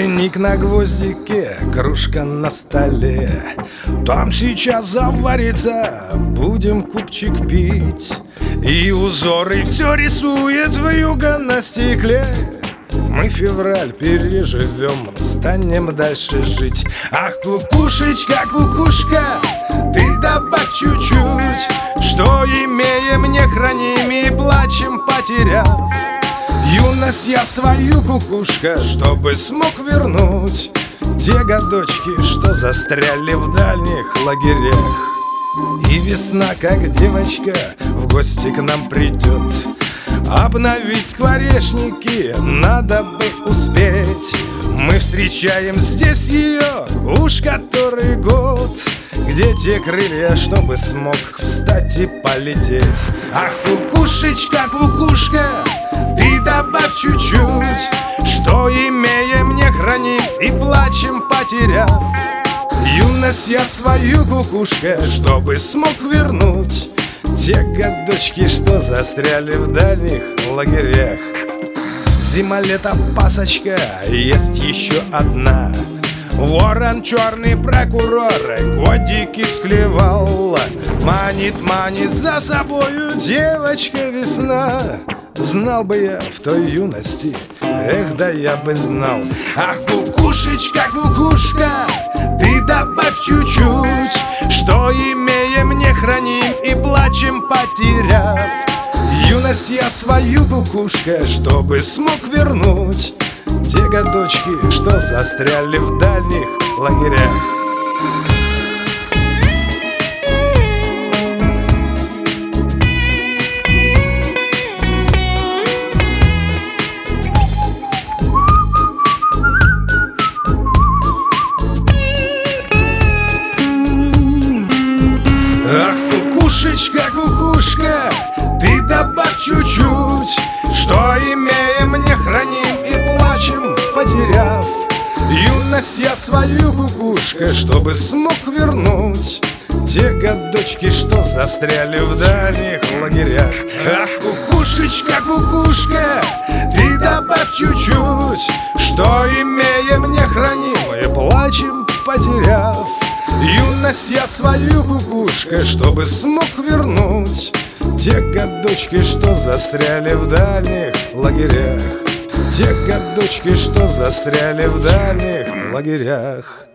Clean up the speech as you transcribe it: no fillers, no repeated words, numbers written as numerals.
Кофейник на гвоздике, кружка на столе. Там сейчас заварится, будем купчик пить. И узоры все рисует вьюга на стекле. Мы февраль переживем, станем дальше жить. Ах, кукушечка, кукушка, ты добавь чуть-чуть, что имеем, не храним и плачем, потеряв юность я свою, кукушка, чтобы смог вернуть те годочки, что застряли в дальних лагерях. И весна, как девочка, в гости к нам придет. Обновить скворечники надо бы успеть. Мы встречаем здесь ее уж который год. Где те крылья, чтобы смог встать и полететь? Ах, кукушечка, кукушка, ты добавь чуть-чуть, что имеем, не храним и плачем, потеряв юность я свою, кукушка, чтобы смог вернуть те годочки, что застряли в дальних лагерях. Зима-лето, пасочка, есть еще одна. Ворон черный прокурор годики склевал. Манит за собою девочка весна. Знал бы я в той юности, эх, да я бы знал. Ах, кукушечка, кукушка, ты добавь чуть-чуть, что имеем, не храним и плачем, потеряв юность я свою, кукушка, чтобы смог вернуть те годочки, что застряли в дальних лагерях. Ах, кукушечка, кукушка, ты добавь чуть-чуть, что имеем, не храним и плачем, потеряв юность я свою, кукушка, чтобы смог вернуть те годочки, что застряли в дальних лагерях. Ах, кукушечка, кукушка, ты добавь чуть-чуть, что имеем, не храним и плачем, потеряв юность я свою, кукушка, чтобы смог вернуть те годочки, что застряли в дальних лагерях. Те годочки, что застряли в дальних лагерях.